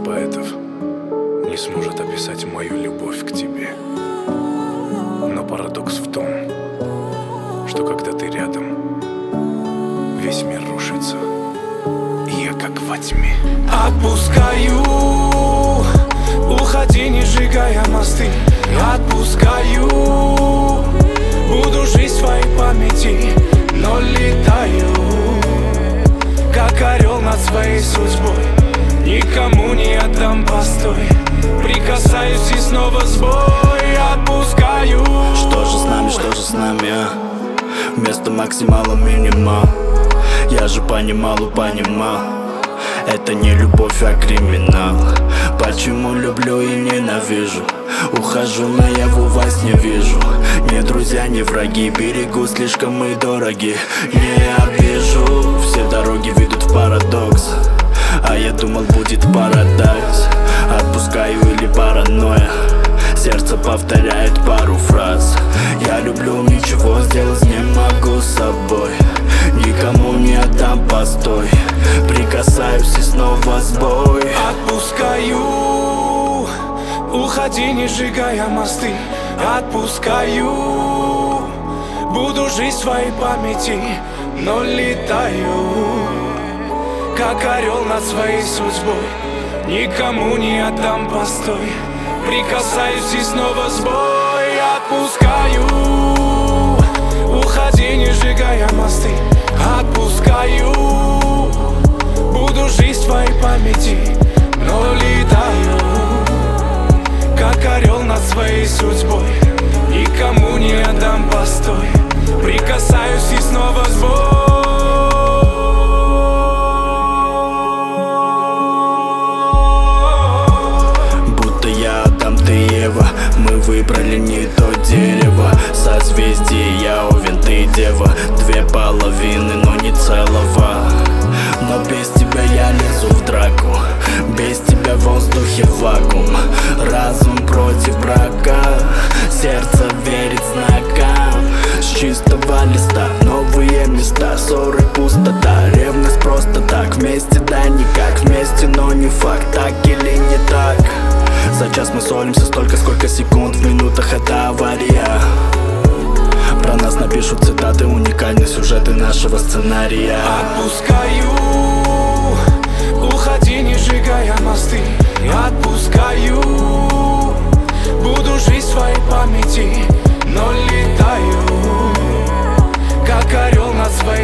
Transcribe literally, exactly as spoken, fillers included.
поэтов не сможет описать мою любовь к тебе. Но парадокс в том, что когда ты рядом, весь мир рушится, и я как во тьме. Отпускаю, уходи, не сжигая мосты. Отпускаю, буду жить в твоей памяти, но летаю, как орел над своей судьбой. Никому не отдам постой, прикасаюсь и снова сбой. Отпускаю. Что же с нами, что же с нами, а? Вместо максимала минимал. Я же понимал и понимал, это не любовь, а криминал. Почему люблю и ненавижу? Ухожу наяву, во сне вижу. Не друзья, не враги, берегу слишком мы дороги. Не обижу, все дороги ведут в парадокс, а я думал, будет парадокс. Отпускаю или паранойя, сердце повторяет пару фраз. Я люблю, ничего сделать не могу с собой. Никому не отдам постой, прикасаюсь и снова сбой. Отпускаю, уходи, не сжигая мосты. Отпускаю, буду жить в твоей памяти, но летаю, как орел над своей судьбой. Никому не отдам постой, прикасаюсь и снова сбой. Отпускаю, уходи, не сжигая мосты. Отпускаю, буду жить в твоей памяти, но летаю, как орел над своей судьбой. Никому не отдам постой, прикасаюсь и снова сбой. Мы выбрали не то дерево, созвездие, я уверен, ты дева. Две половины, но не целого. Но без тебя я лезу в драку, без тебя в воздухе вакуум. Разум против брака, сердце верит знакам. С чистого листа новые места, ссоры, пустота, ревность просто так. Вместе да никак, вместе, но не факт, так или не так. За час мы ссоримся столько, сколько секунд в минутах, это авария. Про нас напишут цитаты, уникальные сюжеты нашего сценария. Отпускаю, уходи, не сжигая мосты. Отпускаю, буду жить в твоей памяти, но летаю, как орел над своей